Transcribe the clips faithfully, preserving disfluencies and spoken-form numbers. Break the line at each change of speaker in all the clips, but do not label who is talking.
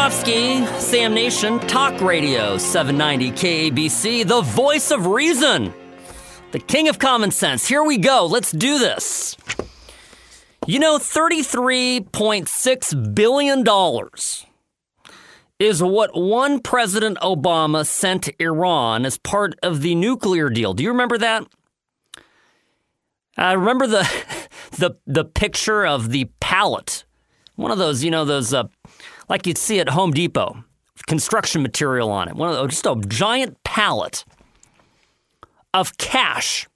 Wisniewski, Sam Nation, Talk Radio, seven ninety K A B C, the voice of reason, the king of common sense. Here we go. Let's do this. You know, thirty-three point six billion dollars is what one President Obama sent to Iran as part of the nuclear deal. Do you remember that? I uh, remember the, the the picture of the pallet. One of those, you know, those, uh, like you'd see at Home Depot, construction material on it. One of those, just a giant pallet of cash.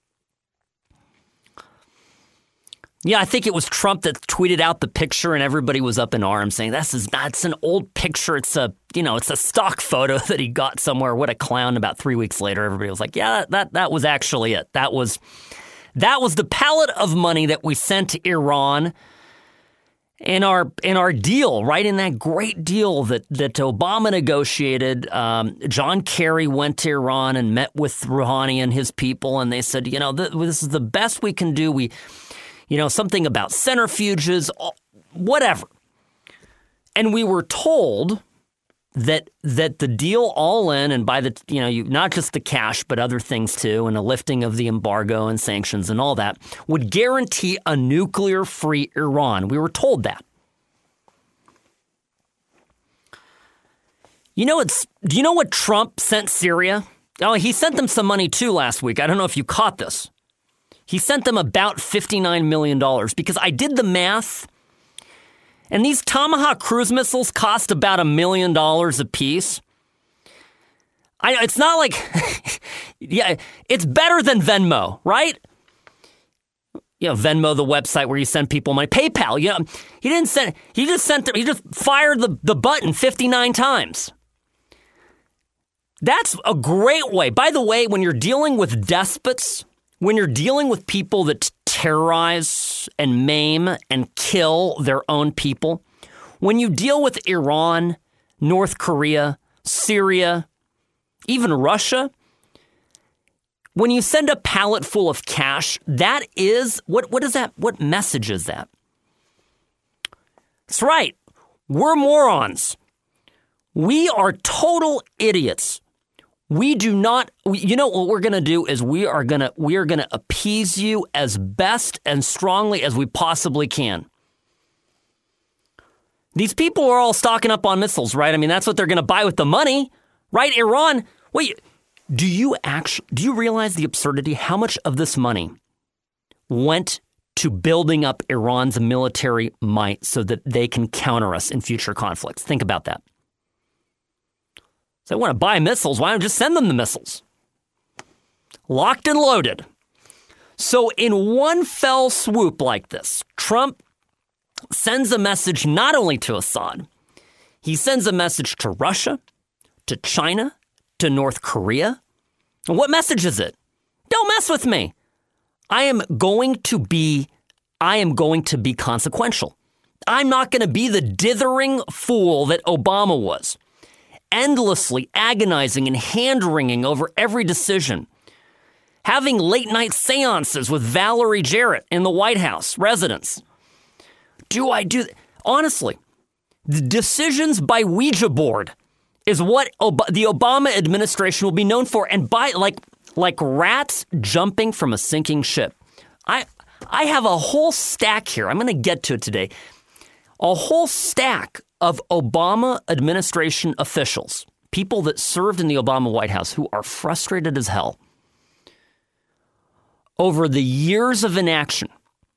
Yeah, I think it was Trump that tweeted out the picture, and everybody was up in arms saying, "This is not, it's an old picture. It's a, you know, it's a stock photo that he got somewhere. What a clown." About three weeks later, everybody was like, "Yeah, that that, that was actually it. That was, that was the pallet of money that we sent to Iran." In our in our deal, right, in that great deal that, that Obama negotiated, um, John Kerry went to Iran and met with Rouhani and his people, and they said, you know, th- this is the best we can do. We, you know, something about centrifuges, whatever. And we were told that that the deal all in, and by the, you know, you, not just the cash, but other things too, and a lifting of the embargo and sanctions and all that, would guarantee a nuclear-free Iran. We were told that. You know, it's, do you know what Trump sent Syria? Oh, he sent them some money too last week. I don't know if you caught this. He sent them about fifty-nine million dollars because I did the math. And these Tomahawk cruise missiles cost about a million dollars a piece. I, it's not like, yeah, it's better than Venmo, right? You know, Venmo, the website where you send people money. PayPal, you know, he didn't send, he just sent, he just fired the, the button fifty-nine times. That's a great way. By the way, when you're dealing with despots, when you're dealing with people that terrorize and maim and kill their own people, when you deal with Iran, North Korea, Syria, even Russia, when you send a pallet full of cash, that is, what, what is that? What message is that? That's right. We're morons. We are total idiots. We do not, we, you know what we're going to do is we are going to, we are going to appease you as best and strongly as we possibly can. These people are all stocking up on missiles, right? I mean, that's what they're going to buy with the money, right? Iran, wait, do you actually, do you realize the absurdity? How much of this money went to building up Iran's military might so that they can counter us in future conflicts? Think about that. So they want to buy missiles. Why don't you just send them the missiles? Locked and loaded. So in one fell swoop like this, Trump sends a message not only to Assad, he sends a message to Russia, to China, to North Korea. And what message is it? Don't mess with me. I am going to be, I am going to be consequential. I'm not going to be the dithering fool that Obama was, endlessly agonizing and hand-wringing over every decision, having late-night seances with Valerie Jarrett in the White House residence. Do I do th- Honestly, the decisions by Ouija board is what Ob- the Obama administration will be known for, and by like like rats jumping from a sinking ship. I I have a whole stack here. I'm going to get to it today. A whole stack of Obama administration officials, people that served in the Obama White House who are frustrated as hell over the years of inaction,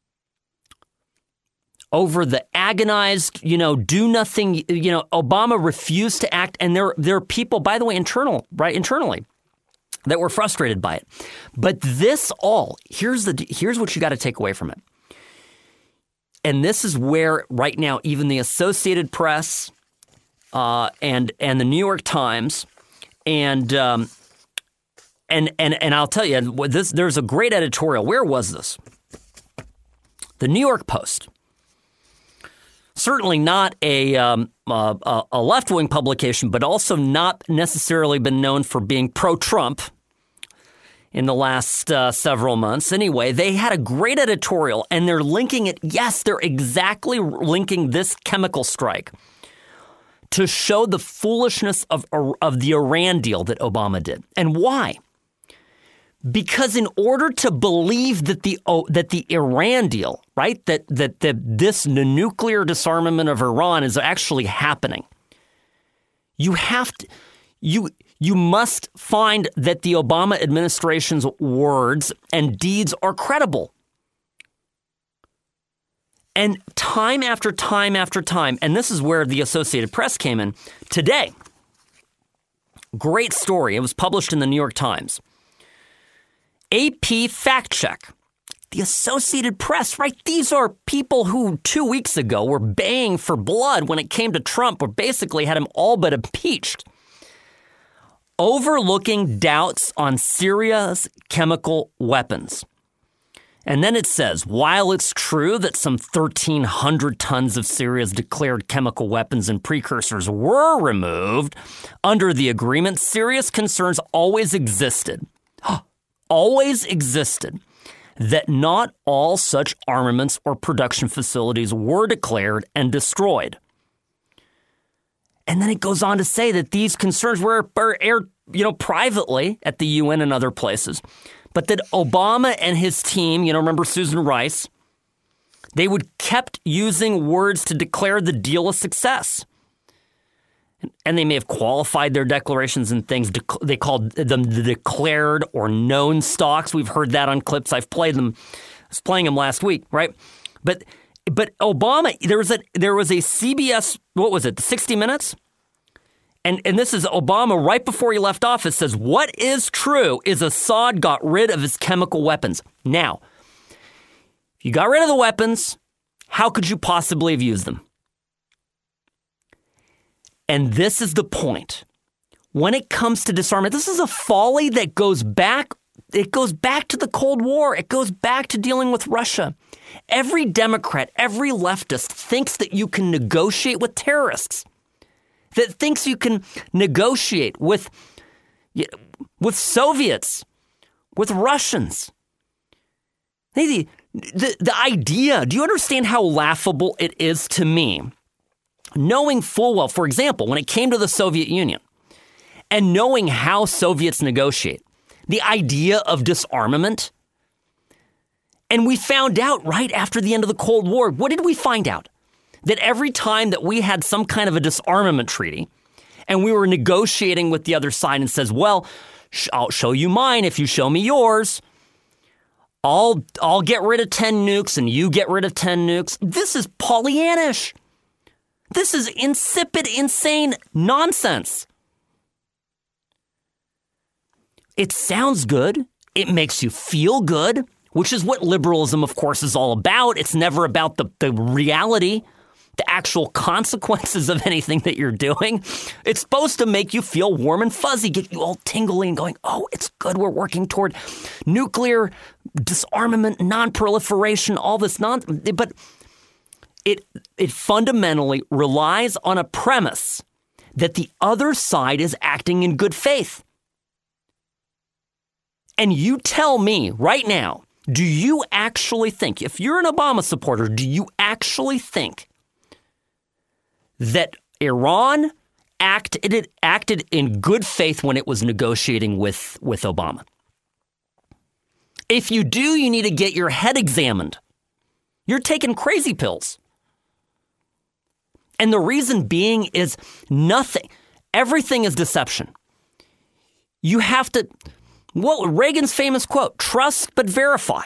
over the agonized, you know, do nothing, you know, Obama refused to act. And there, there are people, by the way, internal, right, internally, that were frustrated by it. But this all, here's the, here's what you got to take away from it. And this is where right now, even the Associated Press uh, and and the New York Times and um, and and and I'll tell you, this there's a great editorial. Where was this? The New York Post. Certainly not a um, a, a left-wing publication, but also not necessarily been known for being pro-Trump in the last uh, several months. Anyway, they had a great editorial, and they're linking it. Yes, they're exactly linking this chemical strike to show the foolishness of, of the Iran deal that Obama did. And why? Because in order to believe that the oh, that the Iran deal, right, that that that this the nuclear disarmament of Iran is actually happening, you have to you you must find that the Obama administration's words and deeds are credible. And time after time after time, and this is where the Associated Press came in today. Great story. It was published in the New York Times. A P fact check. The Associated Press, right? These are people who two weeks ago were baying for blood when it came to Trump, or basically had him all but impeached. Overlooking doubts on Syria's chemical weapons. And then it says, while it's true that some thirteen hundred tons of Syria's declared chemical weapons and precursors were removed under the agreement, serious concerns always existed. always existed that not all such armaments or production facilities were declared and destroyed. And then it goes on to say that these concerns were aired, you know, privately at the U N and other places. But that Obama and his team, you know, remember Susan Rice, they would kept using words to declare the deal a success. And they may have qualified their declarations and things. They called them the declared or known stocks. We've heard that on clips. I've played them. I was playing them last week, right? But but Obama, there was a there was a C B S, what was it, sixty minutes? And and this is Obama right before he left office says, what is true is Assad got rid of his chemical weapons. Now, if you got rid of the weapons, how could you possibly have used them? And this is the point. When it comes to disarmament, this is a folly that goes back, it goes back to the Cold War. It goes back to dealing with Russia. Every Democrat, every leftist thinks that you can negotiate with terrorists, that thinks you can negotiate with, with Soviets, with Russians. The, the, the idea, do you understand how laughable it is to me? Knowing full well, for example, when it came to the Soviet Union and knowing how Soviets negotiate, the idea of disarmament, and we found out right after the end of the Cold War, what did we find out? That every time that we had some kind of a disarmament treaty and we were negotiating with the other side and says, well, sh- I'll show you mine if you show me yours. I'll, I'll get rid of ten nukes and you get rid of ten nukes. This is Pollyannish. This is insipid, insane nonsense. It sounds good. It makes you feel good, which is what liberalism, of course, is all about. It's never about the, the reality, the actual consequences of anything that you're doing. It's supposed to make you feel warm and fuzzy, get you all tingly and going, oh, it's good. We're working toward nuclear disarmament, non-proliferation, all this nonsense. But It it fundamentally relies on a premise that the other side is acting in good faith. And you tell me right now, do you actually think, if you're an Obama supporter, do you actually think that Iran acted acted in good faith when it was negotiating with, with Obama? If you do, you need to get your head examined. You're taking crazy pills. And the reason being is nothing. Everything is deception. You have to, well, Reagan's famous quote, trust but verify.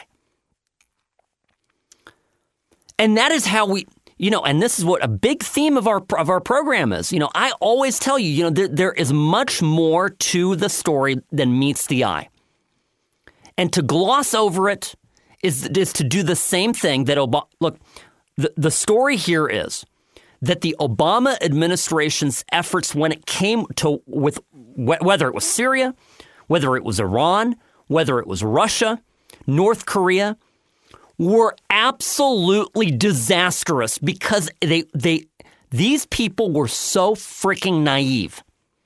And that is how we, you know, and this is what a big theme of our of our program is. You know, I always tell you, you know, there, there is much more to the story than meets the eye. And to gloss over it is, is to do the same thing that Obama, look, the, the story here is that the Obama administration's efforts when it came to with whether it was Syria, whether it was Iran, whether it was Russia, North Korea, were absolutely disastrous because they they these people were so freaking naive.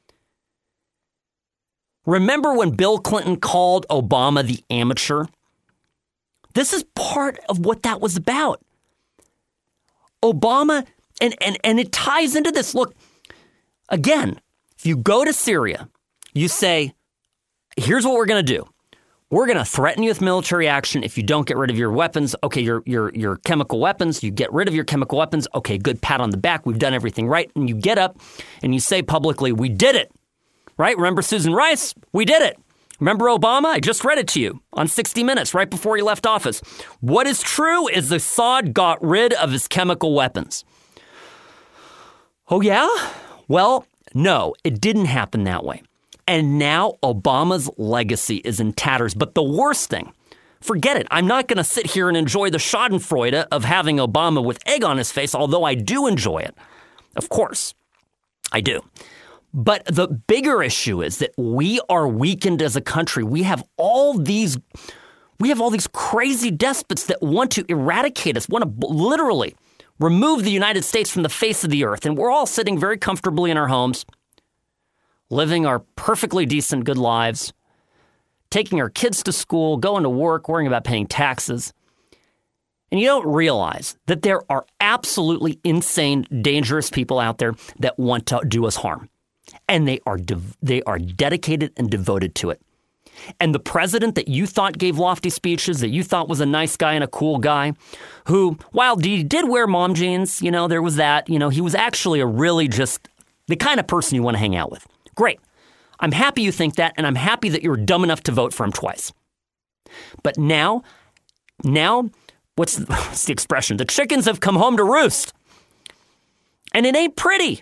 Remember when Bill Clinton called Obama the amateur? This is part of what that was about. Obama And, and and it ties into this. Look, Again, if you go to Syria, you say, here's what we're going to do. We're going to threaten you with military action if you don't get rid of your weapons. Okay, your your your chemical weapons. You get rid of your chemical weapons. Okay, good, pat on the back. We've done everything right. And you get up and you say publicly, we did it. Right? Remember Susan Rice? We did it. Remember Obama? I just read it to you on sixty minutes right before he left office. What is true is Assad got rid of his chemical weapons. Oh, yeah? Well, no, it didn't happen that way. And now Obama's legacy is in tatters. But the worst thing, forget it. I'm not going to sit here and enjoy the schadenfreude of having Obama with egg on his face, although I do enjoy it. Of course, I do. But the bigger issue is that we are weakened as a country. We have all these, we have all these crazy despots that want to eradicate us, want to literally remove the United States from the face of the earth. And we're all sitting very comfortably in our homes, living our perfectly decent, good lives, taking our kids to school, going to work, worrying about paying taxes. And you don't realize that there are absolutely insane, dangerous people out there that want to do us harm. And they are de- they are dedicated and devoted to it. And the president that you thought gave lofty speeches, that you thought was a nice guy and a cool guy, who, while he did wear mom jeans, you know, there was that, you know, he was actually a really just the kind of person you want to hang out with. Great. I'm happy you think that, and I'm happy that you were dumb enough to vote for him twice. But now, now, what's the, what's the expression? The chickens have come home to roost. And it ain't pretty.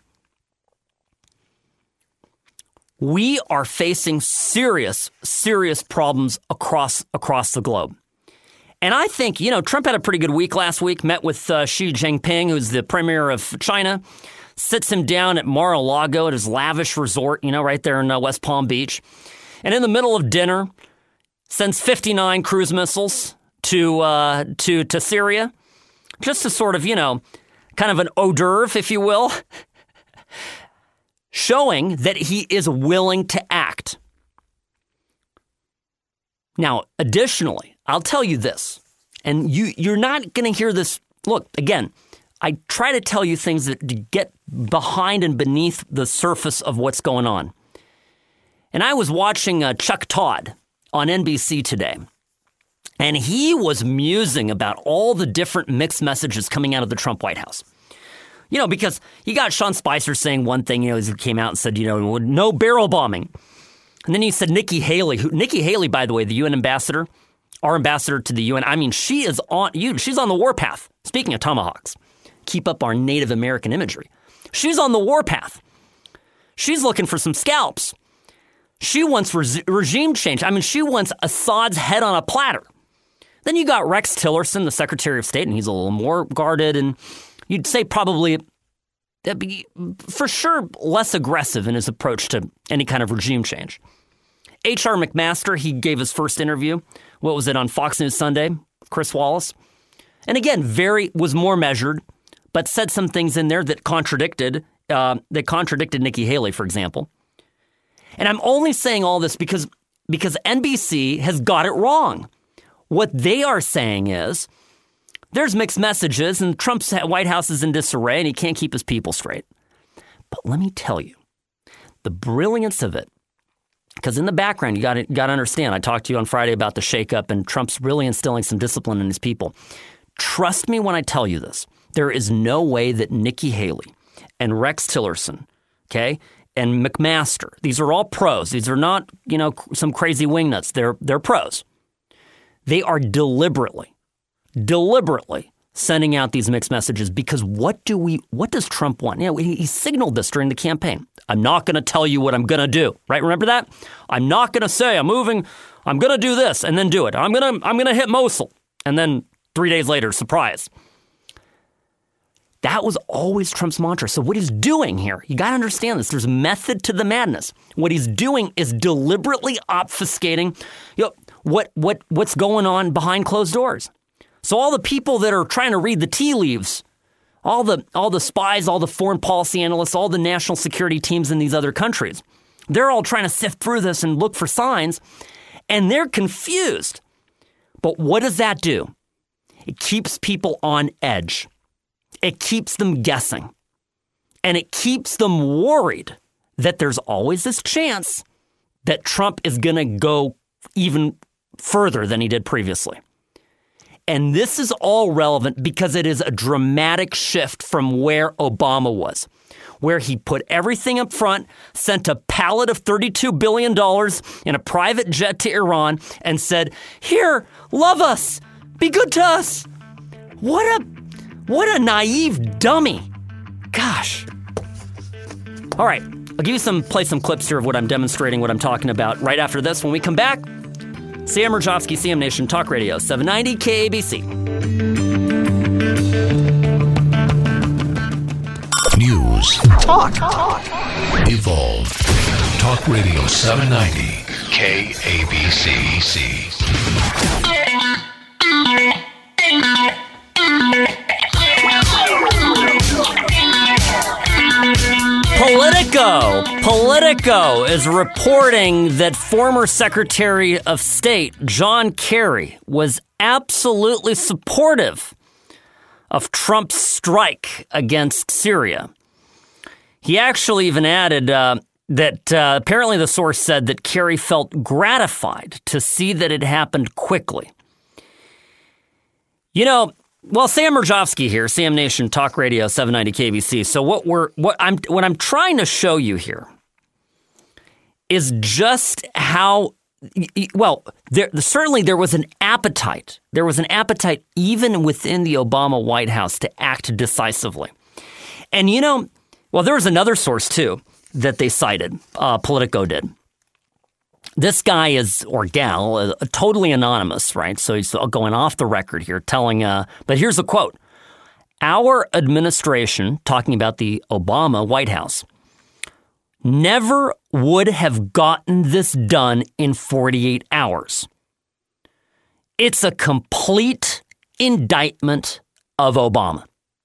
We are facing serious, serious problems across across the globe. And I think, you know, Trump had a pretty good week last week, met with uh, Xi Jinping, who's the premier of China, sits him down at Mar-a-Lago at his lavish resort, you know, right there in uh, West Palm Beach. And in the middle of dinner, sends fifty-nine cruise missiles to uh, to to Syria, just to sort of, you know, kind of an hors d'oeuvre, if you will, showing that he is willing to act. Now, additionally, I'll tell you this, and you, you're not going to hear this. Look, again, I try to tell you things that to get behind and beneath the surface of what's going on. And I was watching uh, Chuck Todd on N B C today, and he was musing about all the different mixed messages coming out of the Trump White House. You know, because you got Sean Spicer saying one thing, you know, he came out and said, you know, no barrel bombing. And then he said Nikki Haley, who Nikki Haley, by the way, the U N ambassador, our ambassador to the U N. I mean, she is on you. She's on the warpath. Speaking of tomahawks, keep up our Native American imagery. She's on the warpath. She's looking for some scalps. She wants re- regime change. I mean, she wants Assad's head on a platter. Then you got Rex Tillerson, the Secretary of State, and he's a little more guarded, and you'd say probably, for sure, less aggressive in his approach to any kind of regime change. H R McMaster, he gave his first interview. What was it, on Fox News Sunday? Chris Wallace. And again, very was more measured, but said some things in there that contradicted uh, that contradicted Nikki Haley, for example. And I'm only saying all this because because N B C has got it wrong. What they are saying is there's mixed messages and Trump's White House is in disarray and he can't keep his people straight. But let me tell you, the brilliance of it, because in the background, you got to got to understand, I talked to you on Friday about the shakeup and Trump's really instilling some discipline in his people. Trust me when I tell you this. There is no way that Nikki Haley and Rex Tillerson, okay, and McMaster, these are all pros. These are not, you know, some crazy wingnuts. They're they're pros. They are deliberately, deliberately sending out these mixed messages because what do we, what does Trump want? You know, he, he signaled this during the campaign. I'm not going to tell you what I'm going to do, right? Remember that? I'm not going to say I'm moving, I'm going to do this and then do it. I'm going to, I'm going to hit Mosul. And then three days later, surprise. That was always Trump's mantra. So what he's doing here, you got to understand this. There's method to the madness. What he's doing is deliberately obfuscating, you know, what what what's going on behind closed doors. So all the people that are trying to read the tea leaves, all the all the spies, all the foreign policy analysts, all the national security teams in these other countries, they're all trying to sift through this and look for signs, and they're confused. But what does that do? It keeps people on edge. It keeps them guessing. And it keeps them worried that there's always this chance that Trump is going to go even further than he did previously. And this is all relevant because it is a dramatic shift from where Obama was, where he put everything up front, sent a pallet of thirty-two billion dollars in a private jet to Iran, and said, "Here, love us, be good to us." What a, what a naive dummy. Gosh. All right, I'll give you some, play some clips here of what I'm demonstrating, what I'm talking about right after this. When we come back, Sam Mirejovsky, C M Nation Talk Radio, seven ninety K A B C.
News. Talk. Talk. Evolve. Talk Radio seven ninety K A B C.
Politico. Politico is reporting that former Secretary of State John Kerry was absolutely supportive of Trump's strike against Syria. He actually even added uh, that uh, apparently the source said that Kerry felt gratified to see that it happened quickly. You know, well, Sam Mirejovsky here, Sam Nation Talk Radio seven ninety K B C. So what we're what I'm what I'm trying to show you here is just how well there certainly there was an appetite. There was an appetite even within the Obama White House to act decisively. And you know, well, there was another source too that they cited. Uh, Politico did. This guy is, or gal, uh, totally anonymous, right? So he's going off the record here telling, uh, but here's the quote. Our administration, talking about the Obama White House, never would have gotten this done in forty-eight hours. It's a complete indictment of Obama.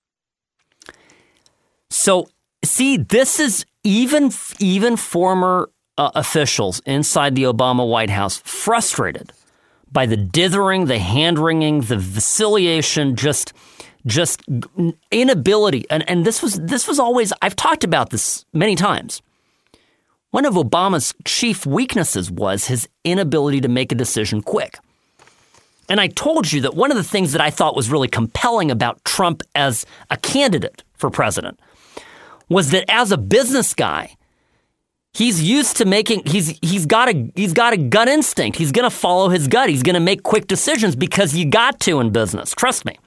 So, see, this is even, even former Uh, officials inside the Obama White House frustrated by the dithering, the hand-wringing, the vacillation, just just inability. And, and this was this was always, I've talked about this many times. One of Obama's chief weaknesses was his inability to make a decision quick. And I told you that one of the things that I thought was really compelling about Trump as a candidate for president was that as a business guy, he's used to making, he's he's got a he's got a gut instinct. He's going to follow his gut. He's going to make quick decisions because you got to in business. Trust me.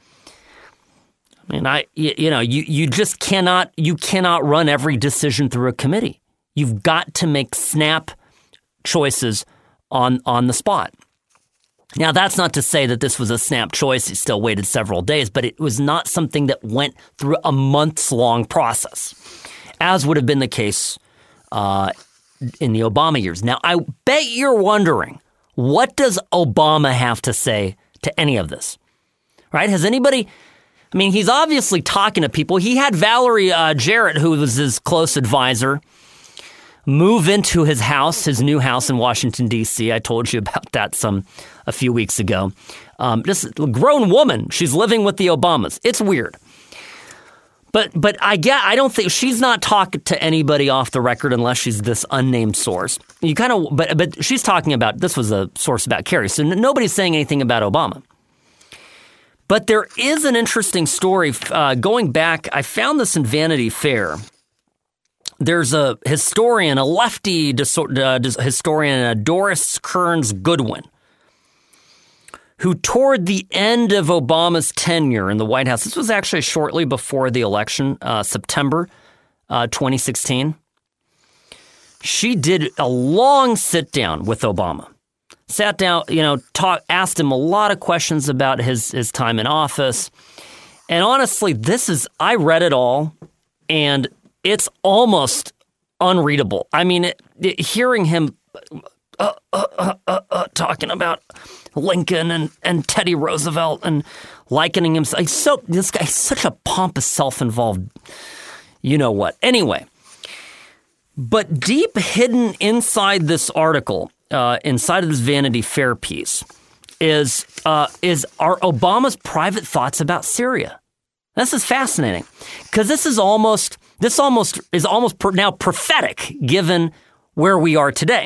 I mean, I you, you know, you you just cannot you cannot run every decision through a committee. You've got to make snap choices on on the spot. Now, that's not to say that this was a snap choice. He still waited several days, but it was not something that went through a months long process, as would have been the case Uh, in the Obama years. Now, I bet you're wondering, what does Obama have to say to any of this? Right? Has anybody, I mean, he's obviously talking to people. He had Valerie uh, Jarrett, who was his close advisor, move into his house, his new house in Washington, D C. I told you about that some a few weeks ago. Um, just a grown woman. She's living with the Obamas. It's weird. But but I get I don't think she's not talking to anybody off the record unless she's this unnamed source. You kind of but but she's talking about, this was a source about Kerry, so n- nobody's saying anything about Obama. But there is an interesting story uh, going back. I found this in Vanity Fair. There's a historian, a lefty dis- uh, dis- historian, uh, Doris Kearns Goodwin, who toward the end of Obama's tenure in the White House, this was actually shortly before the election, uh, September uh, twenty sixteen, she did a long sit down with Obama. Sat down, you know, talk, asked him a lot of questions about his, his time in office. And honestly, this is, I read it all, and it's almost unreadable. I mean, it, it, hearing him uh, uh, uh, uh, uh, talking about Lincoln and, and Teddy Roosevelt and likening himself. He's so, this guy's such a pompous, self-involved, you know what. Anyway, but deep hidden inside this article, uh, inside of this Vanity Fair piece, is uh, is are Obama's private thoughts about Syria. This is fascinating because this is almost, This almost is almost per, now prophetic given where we are today.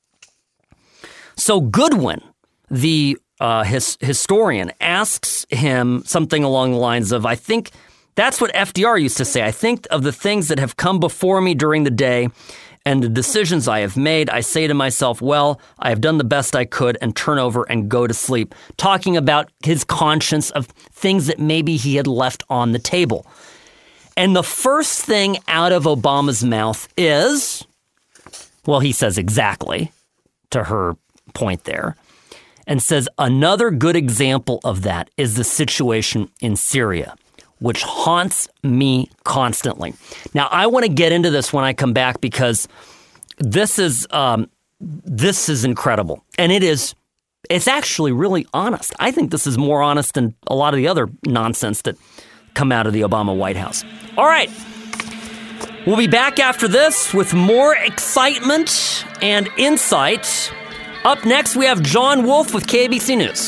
So Goodwin, the uh, his, historian, asks him something along the lines of, I think that's what F D R used to say. I think of the things that have come before me during the day and the decisions I have made. I say to myself, well, I have done the best I could, and turn over and go to sleep. Talking about his conscience of things that maybe he had left on the table. And the first thing out of Obama's mouth is, well, he says exactly to her point there, and says another good example of that is the situation in Syria, which haunts me constantly. Now, I want to get into this when I come back because this is um, this is incredible, and it is it's actually really honest. I think this is more honest than a lot of the other nonsense that come out of the Obama White House. All right. We'll be back after this with more excitement and insight. Up next, we have John Wolf with K A B C News.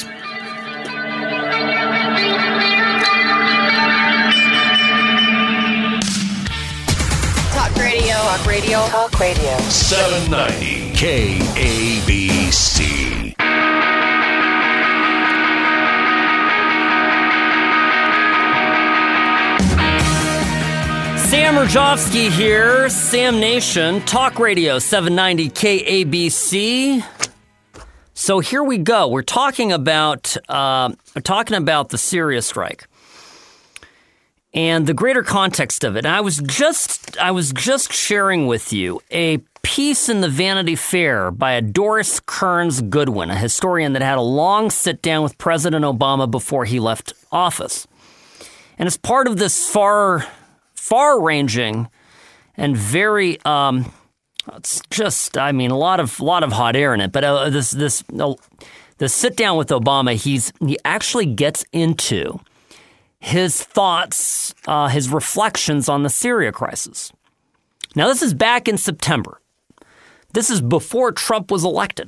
Talk radio. Talk radio. Talk radio.
seven ninety K A B C.
Sam Rajovsky here, Sam Nation, Talk Radio seven ninety K A B C. So here we go. We're talking about uh, we're talking about the Syria strike and the greater context of it. And I was just I was just sharing with you a piece in the Vanity Fair by a Doris Kearns Goodwin, a historian that had a long sit down with President Obama before he left office. And as part of this far far-ranging and very, um, it's just, I mean, a lot of lot of hot air in it. But uh, this this uh, the sit down with Obama, he's he actually gets into his thoughts, uh, his reflections on the Syria crisis. Now, this is back in September. This is before Trump was elected,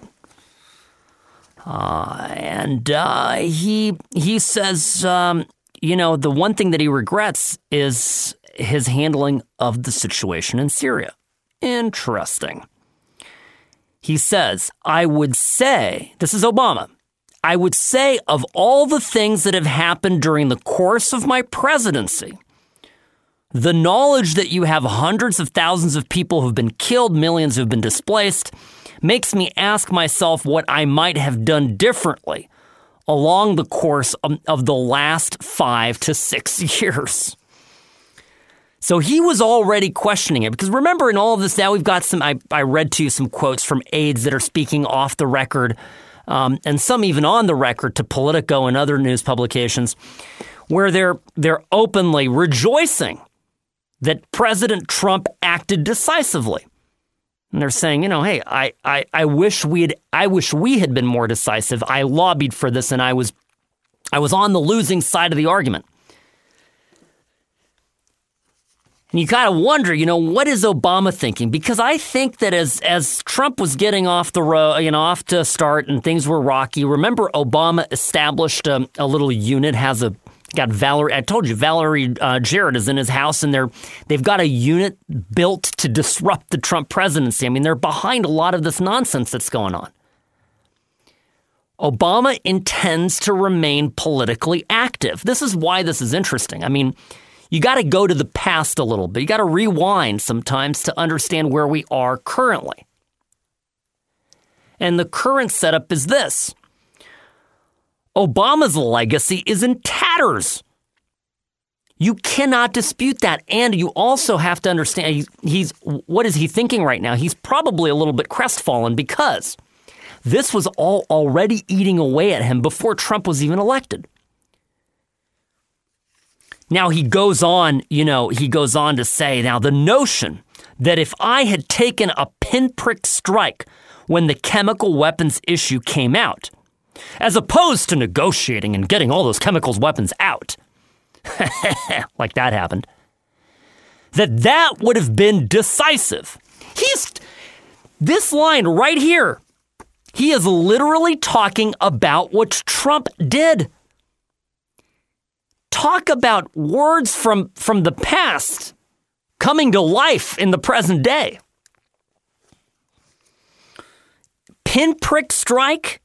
uh, and uh, he he says, um, you know, the one thing that he regrets is his handling of the situation in Syria. Interesting. He says, I would say, this is Obama, I would say of all the things that have happened during the course of my presidency, the knowledge that you have hundreds of thousands of people who've been killed, millions who've been displaced, makes me ask myself what I might have done differently along the course of, of the last five to six years. So he was already questioning it, because remember, in all of this now we've got some, I, I read to you some quotes from aides that are speaking off the record, um, and some even on the record to Politico and other news publications, where they're they're openly rejoicing that President Trump acted decisively. And they're saying, you know, hey, I, I, I wish we'd I wish we had been more decisive. I lobbied for this, and I was I was on the losing side of the argument. And you kind of wonder, you know, what is Obama thinking? Because I think that as as Trump was getting off the road, you know, off to start and things were rocky, remember Obama established a, a little unit, has a, got Valerie, I told you, Valerie uh, Jarrett is in his house, and they're, they've got a unit built to disrupt the Trump presidency. I mean, they're behind a lot of this nonsense that's going on. Obama intends to remain politically active. This is why this is interesting. I mean, you got to go to the past a little bit. You got to rewind sometimes to understand where we are currently. And the current setup is this. Obama's legacy is in tatters. You cannot dispute that. And you also have to understand, he's, he's what is he thinking right now? He's probably a little bit crestfallen because this was all already eating away at him before Trump was even elected. Now, he goes on, you know, he goes on to say, now, the notion that if I had taken a pinprick strike when the chemical weapons issue came out, as opposed to negotiating and getting all those chemicals weapons out, like that happened, that that would have been decisive. He's, this line right here, he is literally talking about what Trump did. Talk about words from, from the past coming to life in the present day. Pinprick strike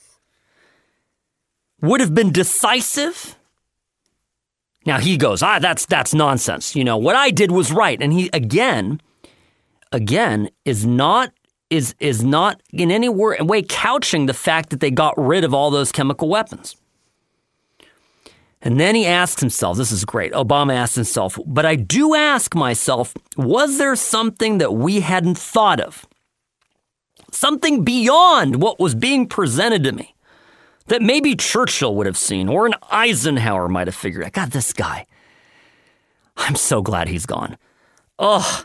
would have been decisive. Now he goes, ah, that's that's nonsense. You know, what I did was right. And he again, again, is not is is not in any way couching the fact that they got rid of all those chemical weapons. And then he asks himself, this is great. Obama asked himself, but I do ask myself, was there something that we hadn't thought of? Something beyond what was being presented to me that maybe Churchill would have seen or an Eisenhower might have figured out. God, this guy. I'm so glad he's gone. Ugh.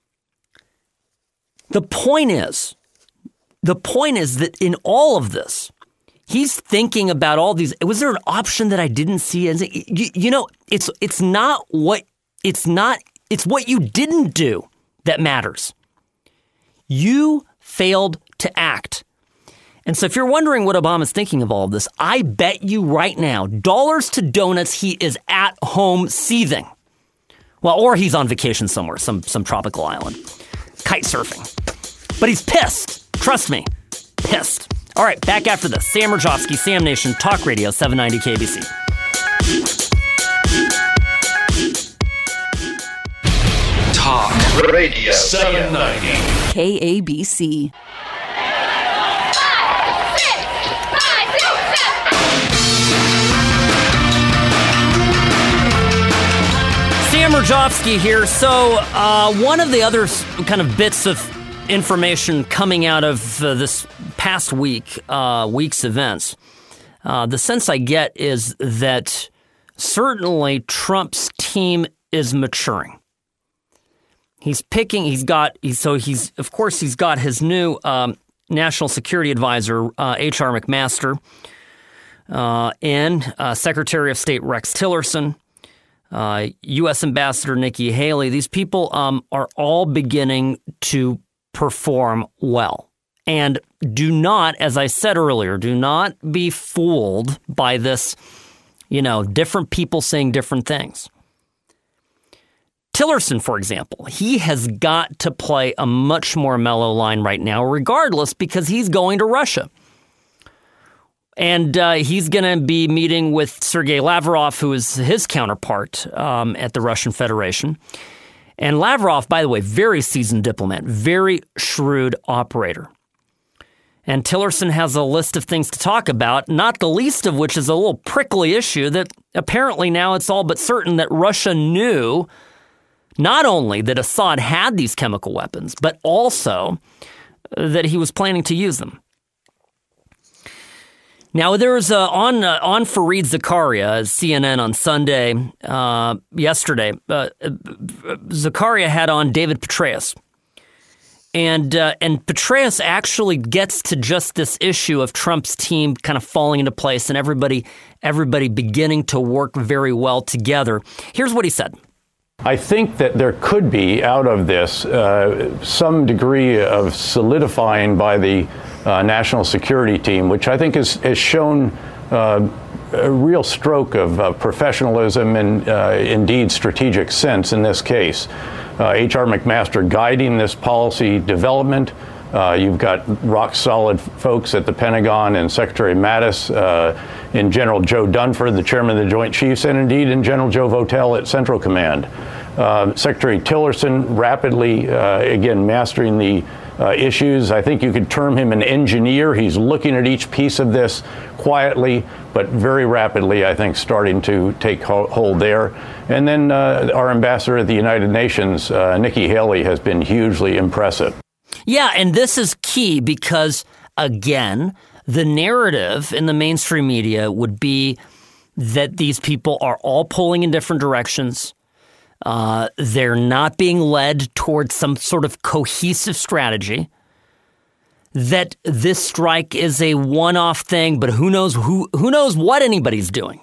The point is, the point is that in all of this, he's thinking about all these. Was there an option that I didn't see? You, you know, it's it's not what it's not. It's what you didn't do that matters. You failed to act. And so if you're wondering what Obama's thinking of all of this, I bet you right now, dollars to donuts, he is at home seething. Well, or he's on vacation somewhere, some some tropical island, kite surfing. But he's pissed. Trust me, pissed. All right, back after this. Sam Rajovsky, Sam Nation, Talk Radio, seven ninety K B C.
Talk Radio, seven ninety
K A B C.
Sam Rajovsky here. So uh, one of the other kind of bits of information coming out of uh, this past week, uh, week's events, uh, the sense I get is that certainly Trump's team is maturing. He's picking, he's got, he's, so he's, of course, he's got his new um, National Security Advisor, uh, H R McMaster, uh, and uh, Secretary of State Rex Tillerson, uh, U S Ambassador Nikki Haley. These people um, are all beginning to perform well. And do not, as I said earlier, do not be fooled by this, you know, different people saying different things. Tillerson, for example, he has got to play a much more mellow line right now, regardless, because he's going to Russia. And uh, he's going to be meeting with Sergei Lavrov, who is his counterpart um, at the Russian Federation. And Lavrov, by the way, very seasoned diplomat, very shrewd operator. And Tillerson has a list of things to talk about, not the least of which is a little prickly issue that apparently now it's all but certain that Russia knew not only that Assad had these chemical weapons, but also that he was planning to use them. Now, there was uh, on uh, on Fareed Zakaria, C N N on Sunday, uh, yesterday, uh, Zakaria had on David Petraeus. And uh, and Petraeus actually gets to just this issue of Trump's team kind of falling into place and everybody everybody beginning to work very well together. Here's what he said.
I think that there could be out of this uh, some degree of solidifying by the uh, national security team, which I think has, has shown uh, a real stroke of uh, professionalism and uh, indeed strategic sense in this case. Uh, H R McMaster guiding this policy development. Uh, you've got rock-solid folks at the Pentagon and Secretary Mattis, uh, in General Joe Dunford, the chairman of the Joint Chiefs, and indeed in General Joe Votel at Central Command. Uh, Secretary Tillerson rapidly, uh, again, mastering the uh, issues. I think you could term him an engineer. He's looking at each piece of this quietly, but very rapidly, I think, starting to take hold there. And then uh, our ambassador at the United Nations, uh, Nikki Haley, has been hugely impressive.
Yeah, and this is key because, again, the narrative in the mainstream media would be that these people are all pulling in different directions. Uh, they're not being led towards some sort of cohesive strategy, that this strike is a one-off thing, but who knows who who knows what anybody's doing.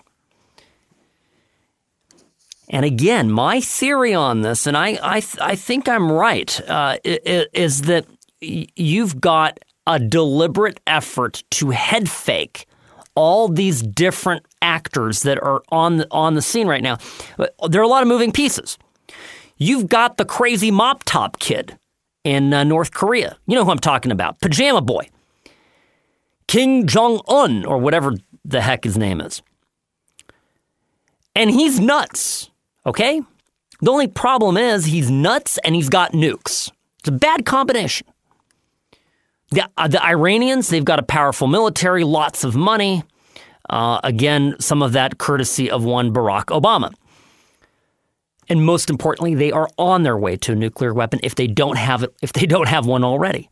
And again, my theory on this, and I I, I think I'm right, uh, is that you've got a deliberate effort to head fake all these different actors that are on the, on the scene right now. There are a lot of moving pieces. You've got the crazy mop top kid in uh, North Korea. You know who I'm talking about. Pajama Boy. Kim Jong-un, or whatever the heck his name is. And he's nuts, okay? The only problem is he's nuts and he's got nukes. It's a bad combination. The, uh, the Iranians, they've got a powerful military, lots of money. Uh, again, some of that courtesy of one Barack Obama. And most importantly, they are on their way to a nuclear weapon if they don't have it, if they don't have one already.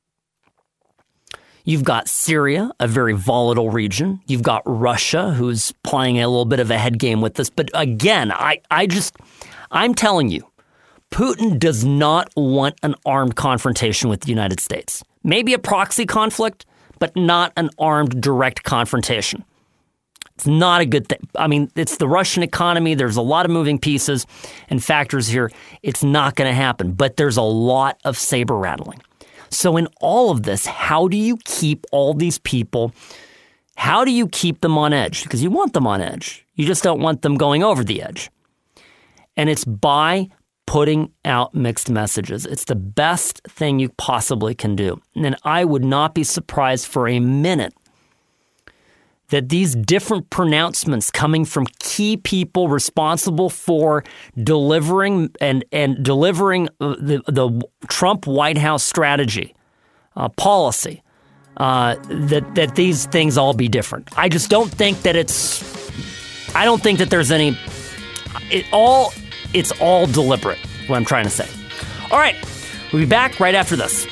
You've got Syria, a very volatile region. You've got Russia, who's playing a little bit of a head game with this. But again, I, I just, I'm telling you, Putin does not want an armed confrontation with the United States. Maybe a proxy conflict, but not an armed direct confrontation. It's not a good thing. I mean, it's the Russian economy. There's a lot of moving pieces and factors here. It's not going to happen, but there's a lot of saber rattling. So in all of this, how do you keep all these people, how do you keep them on edge? Because you want them on edge. You just don't want them going over the edge. And it's by putting out mixed messages. It's the best thing you possibly can do. And I would not be surprised for a minute that these different pronouncements coming from key people responsible for delivering and, and delivering the, the Trump White House strategy, uh, policy, uh, that, that these things all be different. I just don't think that it's, I don't think that there's any, it all, it's all deliberate, what I'm trying to say. All right, we'll be back right after this.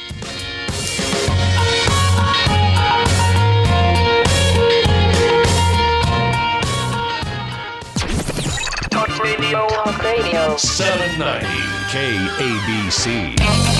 Radio. Talk Radio.
seven ninety K A B C.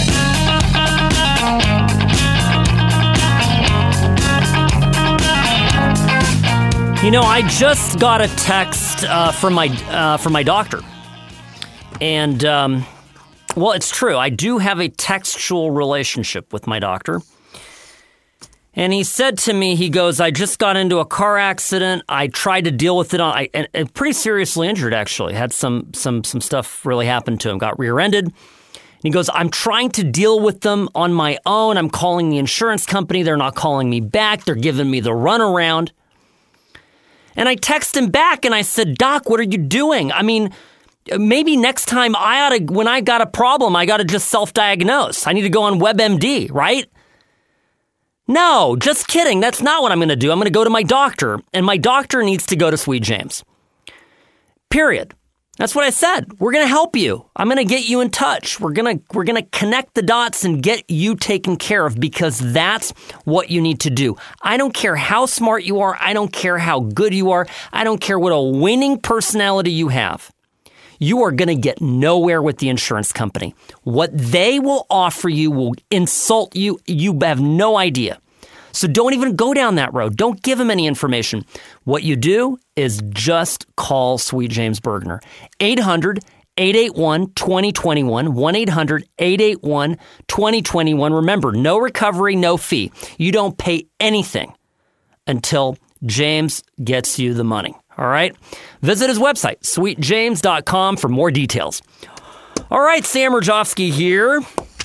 You know, I just got a text uh, from my uh, from my doctor. And, um, well, it's true. I do have a textual relationship with my doctor. And he said to me, he goes, I just got into a car accident. I tried to deal with it on, I, and, and pretty seriously injured, actually. Had some some some stuff really happen to him. Got rear-ended. And he goes, I'm trying to deal with them on my own. I'm calling the insurance company. They're not calling me back. They're giving me the runaround. And I text him back and I said, Doc, what are you doing? I mean, maybe next time I ought to, when I got a problem, I got to just self-diagnose. I need to go on WebMD, right? No, just kidding. That's not what I'm going to do. I'm going to go to my doctor, and my doctor needs to go to Sweet James. Period. That's what I said. We're going to help you. I'm going to get you in touch. We're going to we're going to connect the dots and get you taken care of, because that's what you need to do. I don't care how smart you are. I don't care how good you are. I don't care what a winning personality you have. You are going to get nowhere with the insurance company. What they will offer you will insult you. You have no idea. So don't even go down that road. Don't give them any information. What you do is just call Sweet James Bergner. eight hundred, eight eight one, two zero two one, one eight hundred, eight eight one, two zero two one. Remember, no recovery, no fee. You don't pay anything until James gets you the money. All right? Visit his website, sweet james dot com, for more details. All right, Sam Rajovsky here.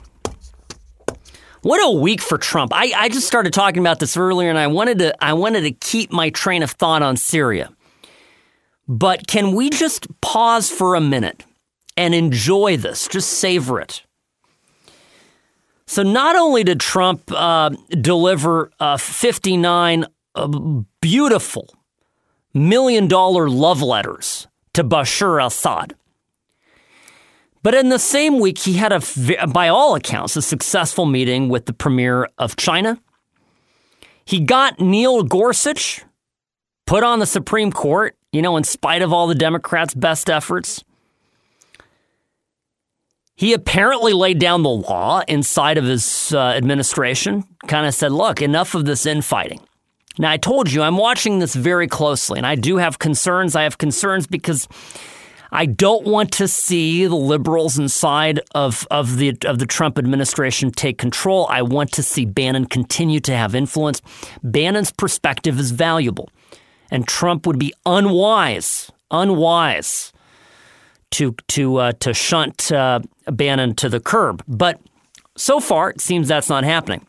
What a week for Trump. I, I just started talking about this earlier, and I wanted to I wanted to keep my train of thought on Syria. But can we just pause for a minute and enjoy this? Just savor it. So not only did Trump uh, deliver uh, fifty-nine uh, beautiful million-dollar love letters to Bashar al-Assad, but in the same week, he had, a, by all accounts, a successful meeting with the premier of China. He got Neil Gorsuch put on the Supreme Court, you know, in spite of all the Democrats' best efforts. He apparently laid down the law inside of his uh, administration, kind of said, look, enough of this infighting. Now, I told you, I'm watching this very closely, and I do have concerns. I have concerns because I don't want to see the liberals inside of, of the of the Trump administration take control. I want to see Bannon continue to have influence. Bannon's perspective is valuable, and Trump would be unwise, unwise to to uh, to shunt uh, Bannon to the curb. But so far, it seems that's not happening.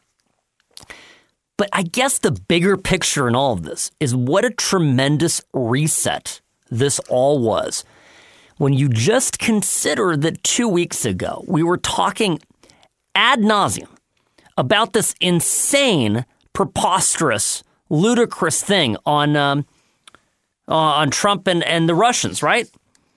But I guess the bigger picture in all of this is what a tremendous reset this all was. When you just consider that two weeks ago, we were talking ad nauseum about this insane, preposterous, ludicrous thing on um, uh, on Trump and, and the Russians, right?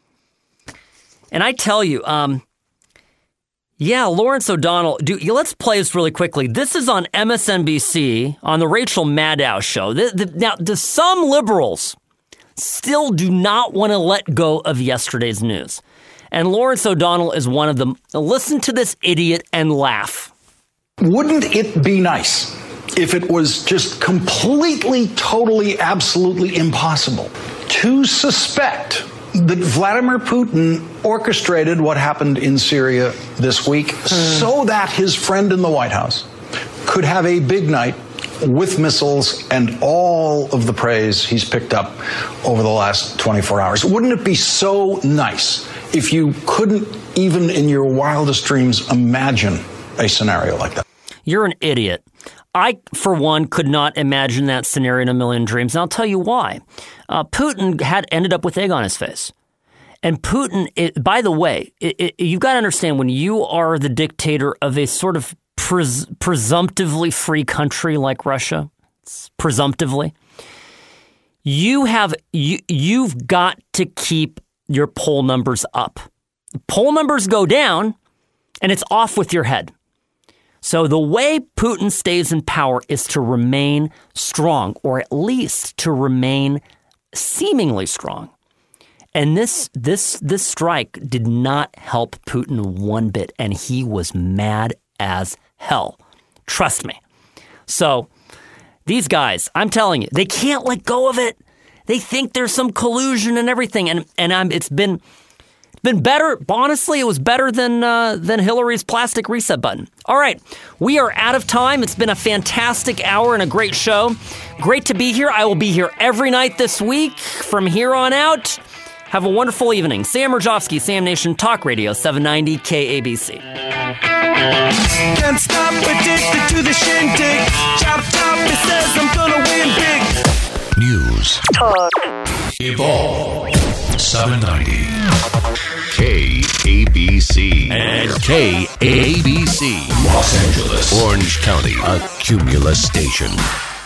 And I tell you, um, yeah, Lawrence O'Donnell, do, let's play this really quickly. This is on M S N B C on the Rachel Maddow show. The, the, now, the, some liberals still do not want to let go of yesterday's news. And Lawrence O'Donnell is one of them. Now listen to this idiot and laugh.
Wouldn't it be nice if it was just completely, totally, absolutely impossible to suspect that Vladimir Putin orchestrated what happened in Syria this week mm. so that his friend in the White House could have a big night with missiles and all of the praise he's picked up over the last twenty-four hours? Wouldn't it be so nice if you couldn't even in your wildest dreams imagine a scenario like that?
You're an idiot. I, for one, could not imagine that scenario in a million dreams, and I'll tell you why. Uh, Putin had ended up with egg on his face. And Putin, it, by the way, it, it, you've got to understand, when you are the dictator of a sort of pres- presumptively free country like Russia, presumptively, you have you, you've got to keep your poll numbers up. Poll numbers go down, and it's off with your head. So the way Putin stays in power is to remain strong, or at least to remain seemingly strong. And this this this strike did not help Putin one bit, and he was mad as hell. Trust me. So these guys, I'm telling you, they can't let go of it. They think there's some collusion and everything, and and I'm, it's been. Been better, honestly, it was better than uh, than Hillary's plastic reset button. All right, we are out of time. It's been a fantastic hour and a great show. Great to be here. I will be here every night this week from here on out. Have a wonderful evening. Sam Rajovsky, Sam Nation Talk Radio, seven ninety K A B C.
Can't stop, addicted to the shindig. Chop, chop, it says I'm gonna win big.
News.
Talk.
Evolve. seven ninety K A B C and K A B C Los Angeles, Orange County, a Cumulus station.